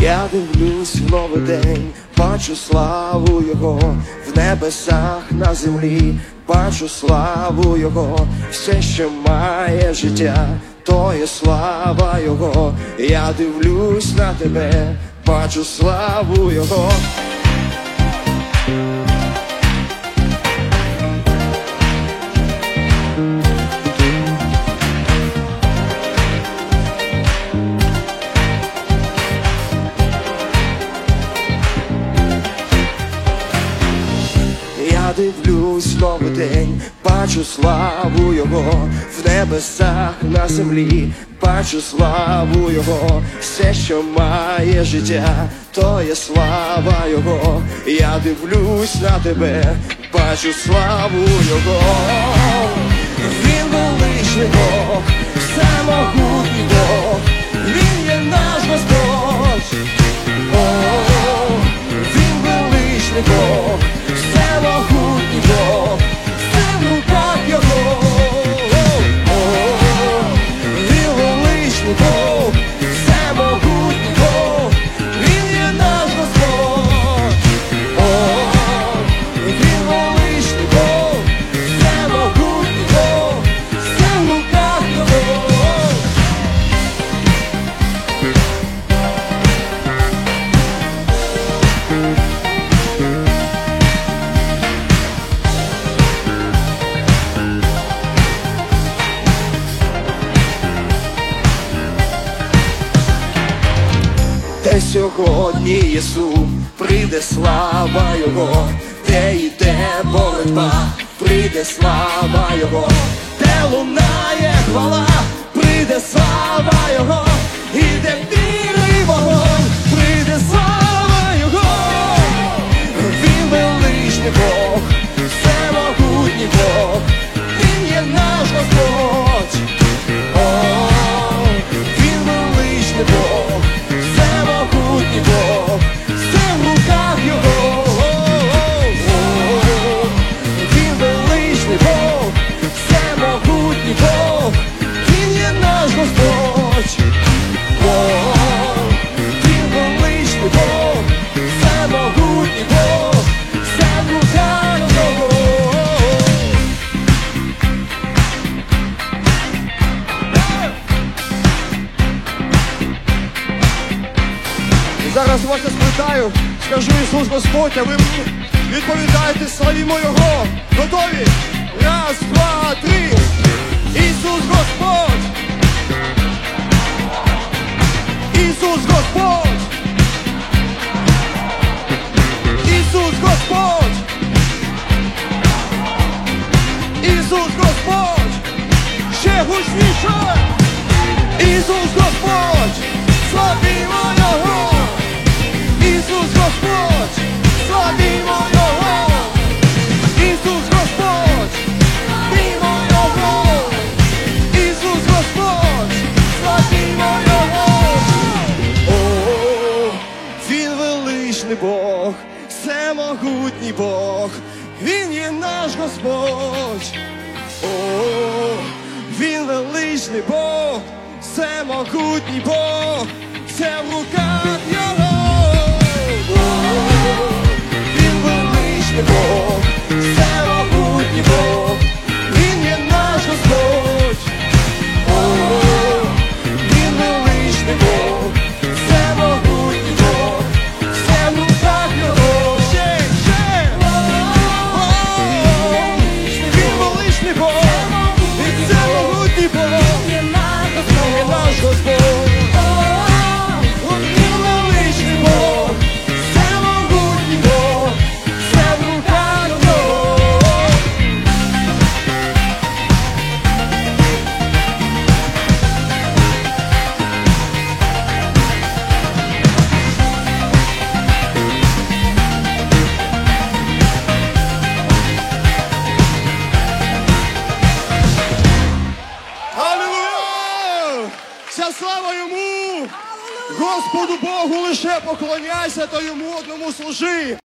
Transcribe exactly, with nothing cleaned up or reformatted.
Я дивлюсь в новий день, бачу славу Його в небесах, на землі, бачу славу Його, все, що має життя, то є слава Його. Я дивлюсь на тебе, бачу славу Його. Я дивлюсь в новий день, бачу славу Його в небесах, на землі, бачу славу Його, все, що має життя, то є слава Його. Я дивлюсь на тебе, бачу славу Його. Він величний Бог, всемогутній Бог, Він є наш Господь. О, Він величний Бог, всемогутній Бог, все в руках Його. О, Він величний Бог, всемогутній Бог, Він є наш Господь. О, Він величний Бог, всемогутній Бог, все в руках Його. Де сьогодні Єсу, прийде слава Його, де йде боротьба, прийде слава Його, де лунає хвала, прийде слава Його, і де віри вогонь, прийде слава Його. Він величний Бог, всемогутній Бог, Він є наш Господь. О, Він величний Бог, всемогутній Бог, все в руках Його. Він величний Бог, всемогутній Бог, Він є наш Господь. Він величний Бог, всемогутній Бог, все в руках Його. Зараз вас я спитаю, скажу Ісус Господь, а ви мені відповідаєте, славімо Його. Готові? Раз, два, три. Ісус Господь! Ісус Господь! Ісус Господь! Ісус Господь! Ще гучніше! Ісус Господь! Славімо Його! Ісус Господь, славімо Його! Ісус Господь, славімо Його! Ісус Господь, славімо Його! О, Він величний Бог, всемогутній Бог, Він є наш Господь. О, Він величний Бог, всемогутній Бог, все в руках Його. Він величний Бог, всемогутній Бог, Він є наш Господь. О, Він величний Бог, всемогутній Бог, все в руках Його. Ще, ще! Він величний Бог, Він всемогутній Бог, Він є наш Господь. Вся слава Йому! Господу Богу лише поклоняйся, то Йому одному служи!